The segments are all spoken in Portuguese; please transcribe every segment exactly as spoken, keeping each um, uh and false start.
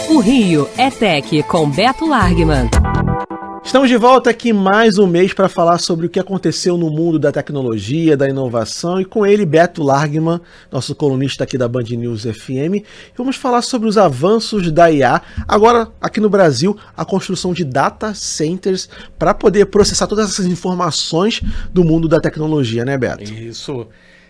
O Rio é Tech com Beto Largman. Estamos de volta aqui mais um mês para falar sobre o que aconteceu no mundo da tecnologia, da inovação, e com ele Beto Largman, nosso colunista aqui da Band News F M, e vamos falar sobre os avanços da I A, agora aqui no Brasil, a construção de data centers para poder processar todas essas informações do mundo da tecnologia, né, Beto? Isso,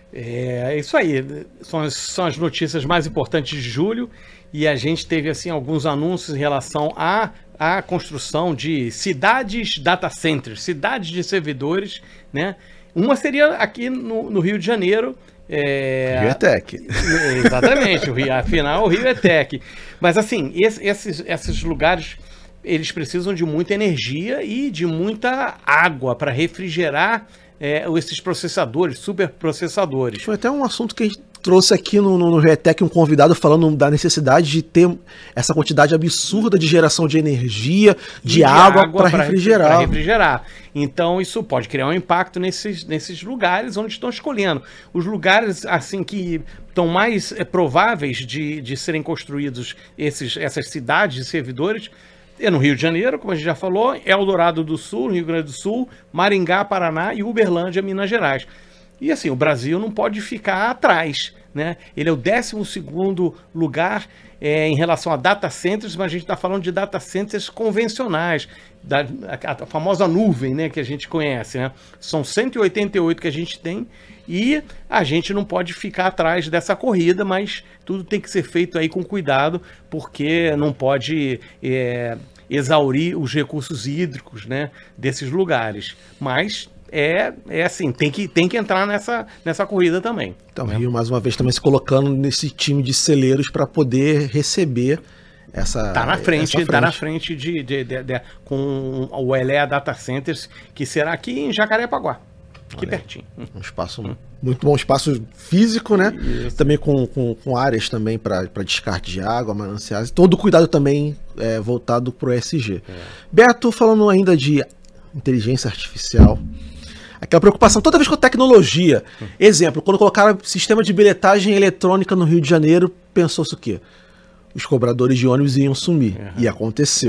é isso aí, são as, são as notícias mais importantes de julho, e a gente teve assim alguns anúncios em relação a a construção de cidades data centers, cidades de servidores, né? Uma seria aqui no, no Rio de Janeiro. É... Rio é Tech. Exatamente, o Rio, afinal o Rio é Tech. Mas assim, esse, esses, esses lugares, eles precisam de muita energia e de muita água para refrigerar é, esses processadores, superprocessadores. Foi até um assunto que a gente trouxe aqui no, no, no ReTech um convidado falando da necessidade de ter essa quantidade absurda de geração de energia, de, de água, água para refrigerar. Para refrigerar. Então isso pode criar um impacto nesses, nesses lugares onde estão escolhendo. Os lugares assim que estão mais é, prováveis de, de serem construídos esses, essas cidades de servidores é no Rio de Janeiro, como a gente já falou, Eldorado do Sul, Rio Grande do Sul, Maringá, Paraná e Uberlândia, Minas Gerais. E assim, o Brasil não pode ficar atrás, né? Ele é o décimo segundo lugar é, em relação a data centers, mas a gente está falando de data centers convencionais, da, a, a famosa nuvem, né, que a gente conhece, né? São cento e oitenta e oito que a gente tem e a gente não pode ficar atrás dessa corrida, mas tudo tem que ser feito aí com cuidado, porque não pode é, exaurir os recursos hídricos, né, desses lugares. Mas É, é assim, tem que, tem que entrar nessa, nessa corrida também. Então, né? Rio, mais uma vez, também se colocando nesse time de celeiros para poder receber essa. Tá na frente, essa frente. tá na frente de, de, de, de, com o Elea Data Centers, que será aqui em Jacarepaguá, aqui Olha, pertinho. Um espaço, hum. muito bom espaço físico, né? Isso. Também com, com, com áreas também para descarte de água, mananciais. Todo cuidado também é, voltado para o E S G. É. Beto, falando ainda de inteligência artificial. Aquela preocupação toda vez com tecnologia. Hum. Exemplo, quando colocaram sistema de bilhetagem eletrônica no Rio de Janeiro, pensou-se o quê? Os cobradores de ônibus iam sumir. Uhum. E aconteceu.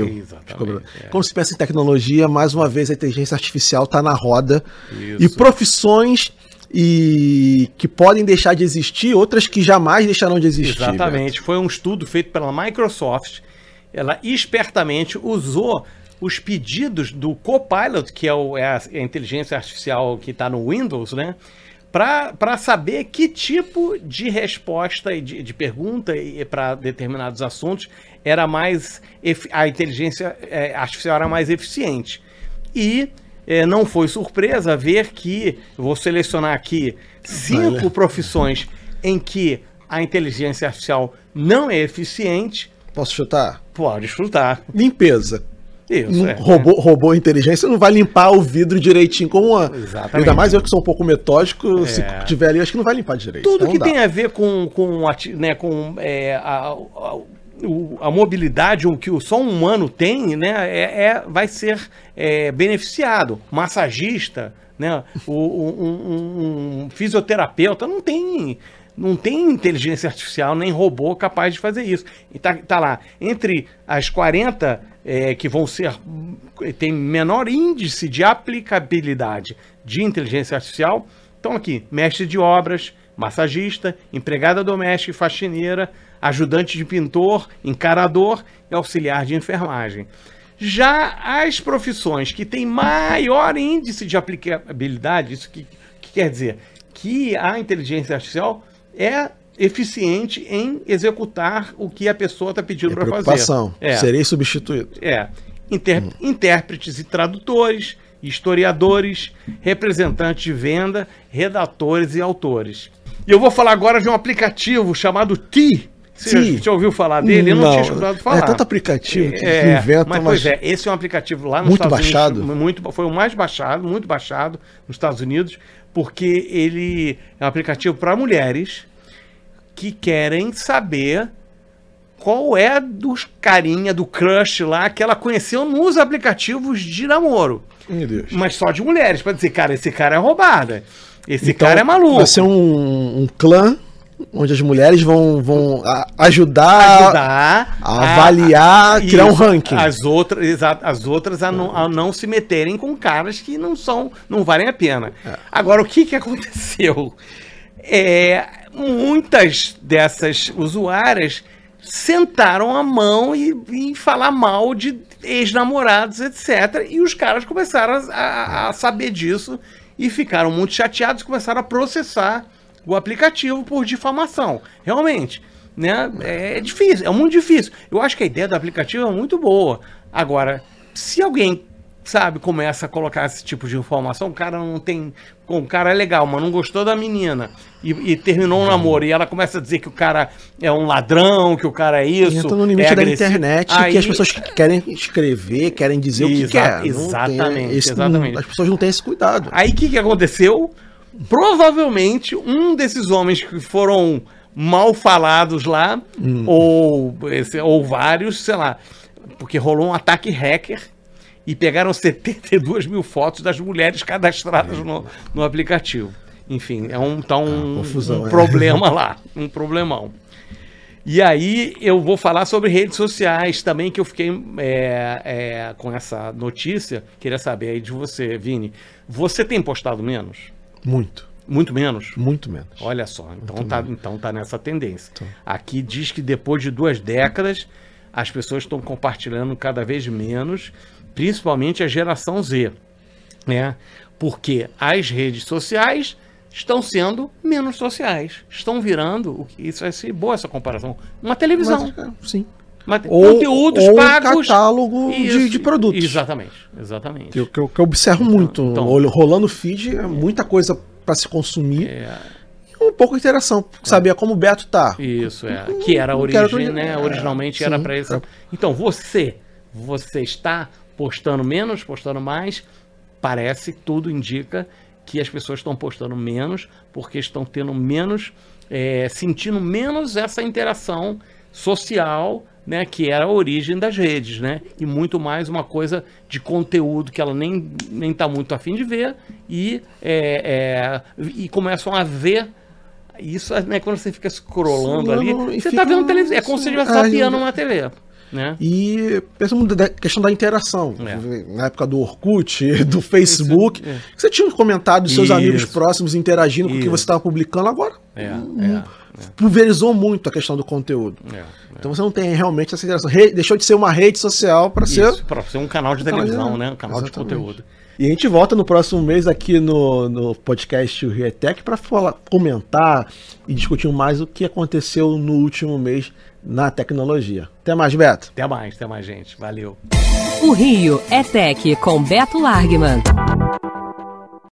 É. Quando se pensa em tecnologia, mais uma vez a inteligência artificial está na roda. Isso. E profissões e que podem deixar de existir, outras que jamais deixarão de existir. Exatamente. Beto. Foi um estudo feito pela Microsoft. Ela espertamente usou os pedidos do Copilot, que é, o, é a, a inteligência artificial que está no Windows, né? Para saber que tipo de resposta e de, de pergunta para determinados assuntos era mais a inteligência é, artificial era mais eficiente. E é, não foi surpresa ver que, vou selecionar aqui, cinco Olha. profissões em que a inteligência artificial não é eficiente. Posso chutar? Pode chutar. Limpeza. Isso, um é, robô, é. robô inteligência não vai limpar o vidro direitinho como uma. Exatamente. Ainda mais eu que sou um pouco metódico, é. se tiver ali, acho que não vai limpar direito. Tudo então que dá. tem a ver com, com, né, com é, a, a, a mobilidade, o que só um humano tem, né, é, é, vai ser é, beneficiado. Massagista, né, o, um, um, um fisioterapeuta não tem. Não tem inteligência artificial nem robô capaz de fazer isso. E tá, tá lá, entre as quarenta é, que vão ser, tem menor índice de aplicabilidade de inteligência artificial, estão aqui, mestre de obras, massagista, empregada doméstica e faxineira, ajudante de pintor, encarador e auxiliar de enfermagem. Já as profissões que têm maior índice de aplicabilidade, isso que, que quer dizer que a inteligência artificial é eficiente em executar o que a pessoa está pedindo para fazer. Preocupação. É. Serei substituído. É. Inter hum. Intérpretes e tradutores, historiadores, representantes de venda, redatores e autores. E eu vou falar agora de um aplicativo chamado T. Você já, já ouviu falar dele? Eu não, não tinha escutado falar. É tanto aplicativo que é, inventa, mas, mas... Pois é, esse é um aplicativo lá nos muito Estados baixado. Unidos. Muito, foi o mais baixado, muito baixado nos Estados Unidos, porque ele é um aplicativo para mulheres que querem saber qual é dos carinha, do crush lá, que ela conheceu nos aplicativos de namoro. Meu Deus. Mas só de mulheres, para dizer, cara, esse cara é roubada. Esse então, cara é maluco. Vai ser um, um clã Onde as mulheres vão, vão a- ajudar, Ajudar a avaliar, criar um isso, ranking. As outras, exato, as outras a não, a não se meterem com caras que não são, não valem a pena. É. Agora, o que, que aconteceu? É, muitas dessas usuárias sentaram a mão e, e falar mal de ex-namorados, etcétera. E os caras começaram a, a- a saber disso e ficaram muito chateados e começaram a processar o aplicativo por difamação. Realmente, né? É difícil, é muito difícil. Eu acho que a ideia do aplicativo é muito boa. Agora, se alguém, sabe, começa a colocar esse tipo de informação, o cara não tem... O cara é legal, mas não gostou da menina e, e terminou um namoro, e ela começa a dizer que o cara é um ladrão, que o cara é isso, Entra no limite é da agressivo. internet, Aí- que as pessoas querem escrever, querem dizer o que Exa- quer. Não exatamente, tem esse- exatamente. As pessoas não têm esse cuidado. Aí o que, que aconteceu? Provavelmente um desses homens que foram mal falados lá, Hum. ou, esse- ou vários, sei lá, porque rolou um ataque hacker e pegaram setenta e duas mil fotos das mulheres cadastradas no, no aplicativo. Enfim, é um, tá um, Ah, confusão, um é. problema lá, um problemão. E aí eu vou falar sobre redes sociais também, que eu fiquei é, é, com essa notícia. Queria saber aí de você, Vini. Você tem postado menos? Muito, Muito menos? muito menos. Olha só, então tá, então tá nessa tendência. Então. Aqui diz que depois de duas décadas, as pessoas estão compartilhando cada vez menos, principalmente a geração Z, né? Porque as redes sociais estão sendo menos sociais, estão virando, o que isso vai ser boa essa comparação, uma televisão. Mas, é, sim. Uma te- Ou, conteúdos ou um pagos. catálogo de, Isso, de produtos. Exatamente, exatamente. Que, eu- que eu, que eu observo muito. então- Olho- rolando feed, é muita coisa para se consumir. É, E um pouco de interação. Saber como o Beto tá. isso, é. Que era a Não origem, quero- né? é, Originalmente sim, era para isso. é. Então, você, você está postando menos, postando mais? Parece, tudo indica que as pessoas estão postando menos porque estão tendo menos, é, sentindo menos essa interação social, né, que era a origem das redes, né? E muito mais uma coisa de conteúdo que ela nem, nem tá muito afim de ver e, é, é, e começam a ver. Isso, né, quando você fica scrollando ali, Scrollando e você fica- tá vendo televisão. É como se você estivesse É, zapeando eu- uma T V, né? E pensa muito da questão da interação. É. Na época do Orkut, do Facebook, Isso, é. que você tinha um comentário dos seus Isso. amigos próximos interagindo com o que Isso. você estava publicando. Agora, É, hum, é, pulverizou muito a questão do conteúdo. é, é. Então você não tem realmente essa interação. Re- deixou de ser uma rede social para ser. Isso, para ser um canal de canal de- televisão, né? Um canal de Exatamente. conteúdo. E a gente volta no próximo mês aqui no, no podcast o Rio Tech para comentar e discutir mais o que aconteceu no último mês na tecnologia. Até mais, Beto. Até mais, até mais, gente. Valeu. O Rio é Tech com Beto Largman.